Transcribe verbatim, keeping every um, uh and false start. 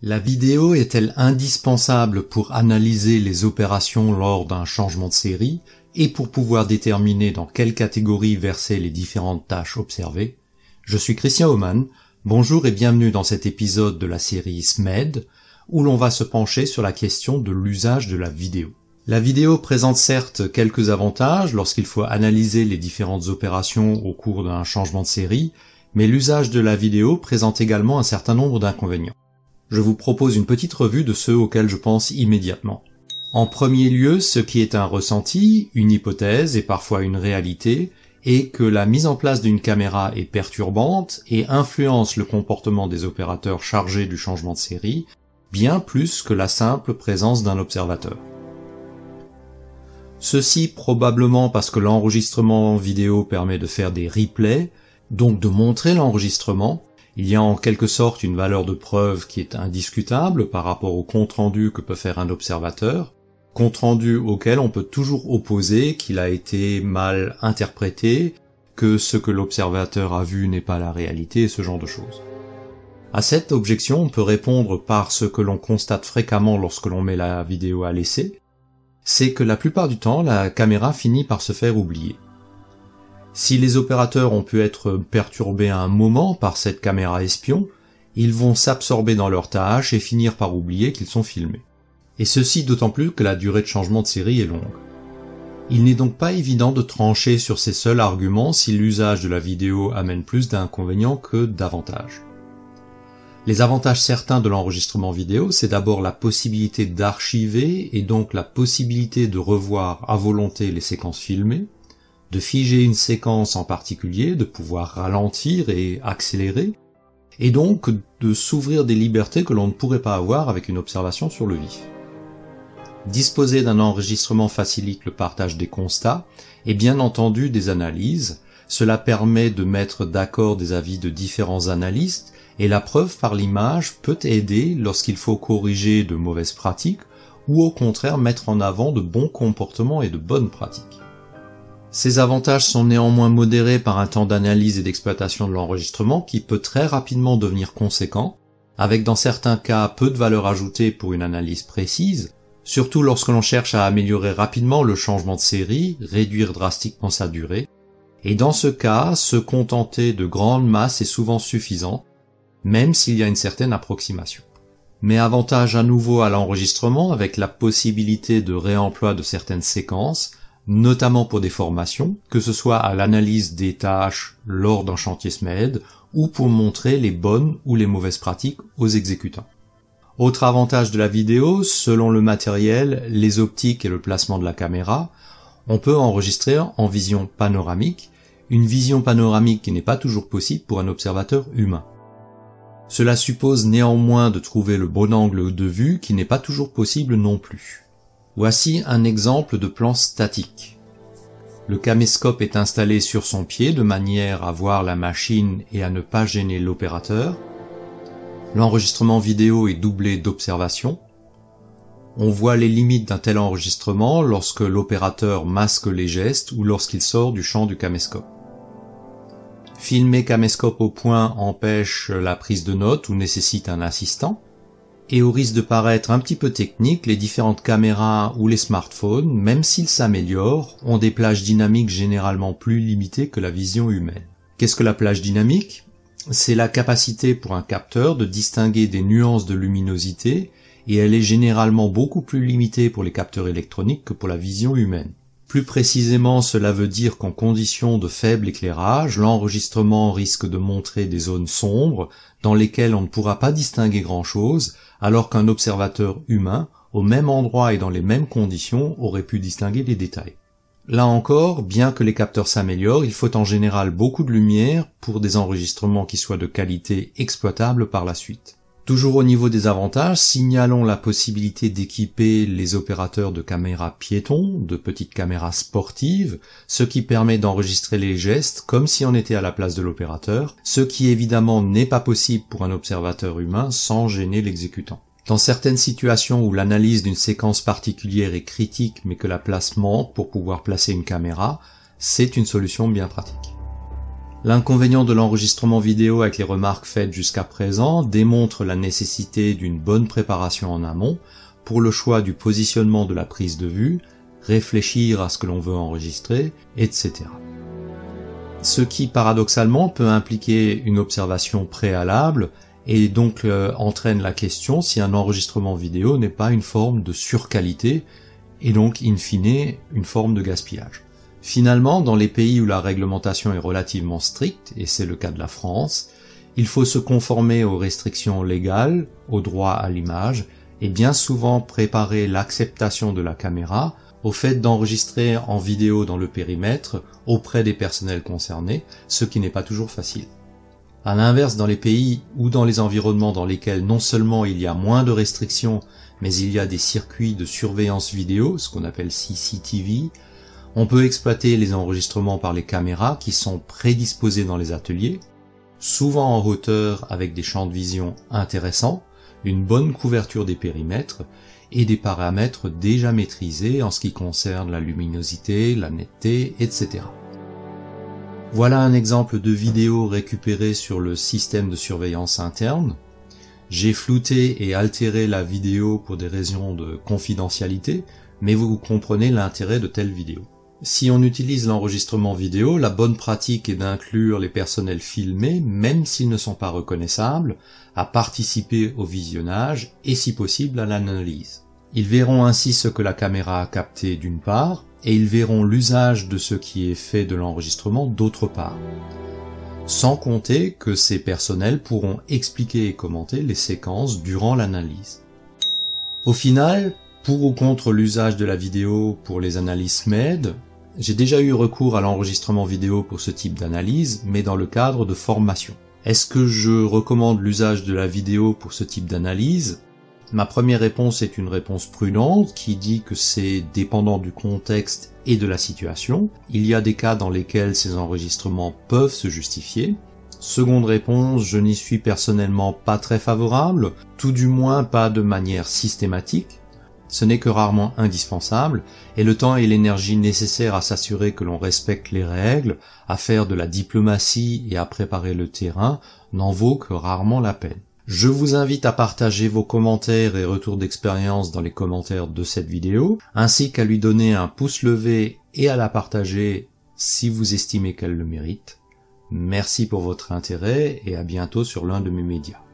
La vidéo est-elle indispensable pour analyser les opérations lors d'un changement de série et pour pouvoir déterminer dans quelle catégorie verser les différentes tâches observées? Je suis Christian Oman, bonjour et bienvenue dans cet épisode de la série S M E D, où l'on va se pencher sur la question de l'usage de la vidéo. La vidéo présente certes quelques avantages lorsqu'il faut analyser les différentes opérations au cours d'un changement de série, mais l'usage de la vidéo présente également un certain nombre d'inconvénients. Je vous propose une petite revue de ceux auxquels je pense immédiatement. En premier lieu, ce qui est un ressenti, une hypothèse et parfois une réalité, est que la mise en place d'une caméra est perturbante et influence le comportement des opérateurs chargés du changement de série, bien plus que la simple présence d'un observateur. Ceci probablement parce que l'enregistrement vidéo permet de faire des replays, donc de montrer l'enregistrement. Il y a en quelque sorte une valeur de preuve qui est indiscutable par rapport au compte-rendu que peut faire un observateur, compte-rendu auquel on peut toujours opposer qu'il a été mal interprété, que ce que l'observateur a vu n'est pas la réalité et ce genre de choses. À cette objection, on peut répondre par ce que l'on constate fréquemment lorsque l'on met la vidéo à l'essai, c'est que la plupart du temps, la caméra finit par se faire oublier. Si les opérateurs ont pu être perturbés à un moment par cette caméra espion, ils vont s'absorber dans leurs tâches et finir par oublier qu'ils sont filmés. Et ceci d'autant plus que la durée de changement de série est longue. Il n'est donc pas évident de trancher sur ces seuls arguments si l'usage de la vidéo amène plus d'inconvénients que d'avantages. Les avantages certains de l'enregistrement vidéo, c'est d'abord la possibilité d'archiver et donc la possibilité de revoir à volonté les séquences filmées, de figer une séquence en particulier, de pouvoir ralentir et accélérer, et donc de s'ouvrir des libertés que l'on ne pourrait pas avoir avec une observation sur le vif. Disposer d'un enregistrement facilite le partage des constats et bien entendu des analyses. Cela permet de mettre d'accord des avis de différents analystes et la preuve par l'image peut aider lorsqu'il faut corriger de mauvaises pratiques ou au contraire mettre en avant de bons comportements et de bonnes pratiques. Ces avantages sont néanmoins modérés par un temps d'analyse et d'exploitation de l'enregistrement qui peut très rapidement devenir conséquent, avec dans certains cas peu de valeur ajoutée pour une analyse précise, surtout lorsque l'on cherche à améliorer rapidement le changement de série, réduire drastiquement sa durée, et dans ce cas, se contenter de grandes masses est souvent suffisant, même s'il y a une certaine approximation. Mais avantage à nouveau à l'enregistrement avec la possibilité de réemploi de certaines séquences, notamment pour des formations, que ce soit à l'analyse des tâches lors d'un chantier S M E D ou pour montrer les bonnes ou les mauvaises pratiques aux exécutants. Autre avantage de la vidéo, selon le matériel, les optiques et le placement de la caméra, on peut enregistrer en vision panoramique, une vision panoramique qui n'est pas toujours possible pour un observateur humain. Cela suppose néanmoins de trouver le bon angle de vue qui n'est pas toujours possible non plus. Voici un exemple de plan statique. Le caméscope est installé sur son pied de manière à voir la machine et à ne pas gêner l'opérateur. L'enregistrement vidéo est doublé d'observation. On voit les limites d'un tel enregistrement lorsque l'opérateur masque les gestes ou lorsqu'il sort du champ du caméscope. Filmer caméscope au point empêche la prise de notes ou nécessite un assistant. Et au risque de paraître un petit peu technique, les différentes caméras ou les smartphones, même s'ils s'améliorent, ont des plages dynamiques généralement plus limitées que la vision humaine. Qu'est-ce que la plage dynamique? C'est la capacité pour un capteur de distinguer des nuances de luminosité, et elle est généralement beaucoup plus limitée pour les capteurs électroniques que pour la vision humaine. Plus précisément, cela veut dire qu'en conditions de faible éclairage, l'enregistrement risque de montrer des zones sombres dans lesquelles on ne pourra pas distinguer grand-chose, alors qu'un observateur humain, au même endroit et dans les mêmes conditions, aurait pu distinguer les détails. Là encore, bien que les capteurs s'améliorent, il faut en général beaucoup de lumière pour des enregistrements qui soient de qualité exploitable par la suite. Toujours au niveau des avantages, signalons la possibilité d'équiper les opérateurs de caméras piétons, de petites caméras sportives, ce qui permet d'enregistrer les gestes comme si on était à la place de l'opérateur, ce qui évidemment n'est pas possible pour un observateur humain sans gêner l'exécutant. Dans certaines situations où l'analyse d'une séquence particulière est critique mais que la place manque pour pouvoir placer une caméra, c'est une solution bien pratique. L'inconvénient de l'enregistrement vidéo avec les remarques faites jusqu'à présent démontre la nécessité d'une bonne préparation en amont pour le choix du positionnement de la prise de vue, réfléchir à ce que l'on veut enregistrer, et cetera. Ce qui, paradoxalement, peut impliquer une observation préalable et donc euh, entraîne la question si un enregistrement vidéo n'est pas une forme de surqualité et donc, in fine, une forme de gaspillage. Finalement, dans les pays où la réglementation est relativement stricte, et c'est le cas de la France, il faut se conformer aux restrictions légales, au droit à l'image, et bien souvent préparer l'acceptation de la caméra au fait d'enregistrer en vidéo dans le périmètre auprès des personnels concernés, ce qui n'est pas toujours facile. À l'inverse, dans les pays ou dans les environnements dans lesquels non seulement il y a moins de restrictions, mais il y a des circuits de surveillance vidéo, ce qu'on appelle C C T V, on peut exploiter les enregistrements par les caméras qui sont prédisposés dans les ateliers, souvent en hauteur avec des champs de vision intéressants, une bonne couverture des périmètres et des paramètres déjà maîtrisés en ce qui concerne la luminosité, la netteté, et cetera. Voilà un exemple de vidéo récupérée sur le système de surveillance interne. J'ai flouté et altéré la vidéo pour des raisons de confidentialité, mais vous comprenez l'intérêt de telles vidéos. Si on utilise l'enregistrement vidéo, la bonne pratique est d'inclure les personnels filmés, même s'ils ne sont pas reconnaissables, à participer au visionnage et si possible à l'analyse. Ils verront ainsi ce que la caméra a capté d'une part, et ils verront l'usage de ce qui est fait de l'enregistrement d'autre part. Sans compter que ces personnels pourront expliquer et commenter les séquences durant l'analyse. Au final, pour ou contre l'usage de la vidéo pour les analyses M E D, j'ai déjà eu recours à l'enregistrement vidéo pour ce type d'analyse, mais dans le cadre de formation. Est-ce que je recommande l'usage de la vidéo pour ce type d'analyse ? Ma première réponse est une réponse prudente qui dit que c'est dépendant du contexte et de la situation. Il y a des cas dans lesquels ces enregistrements peuvent se justifier. Seconde réponse, je n'y suis personnellement pas très favorable, tout du moins pas de manière systématique. Ce n'est que rarement indispensable, et le temps et l'énergie nécessaires à s'assurer que l'on respecte les règles, à faire de la diplomatie et à préparer le terrain n'en vaut que rarement la peine. Je vous invite à partager vos commentaires et retours d'expérience dans les commentaires de cette vidéo, ainsi qu'à lui donner un pouce levé et à la partager si vous estimez qu'elle le mérite. Merci pour votre intérêt et à bientôt sur l'un de mes médias.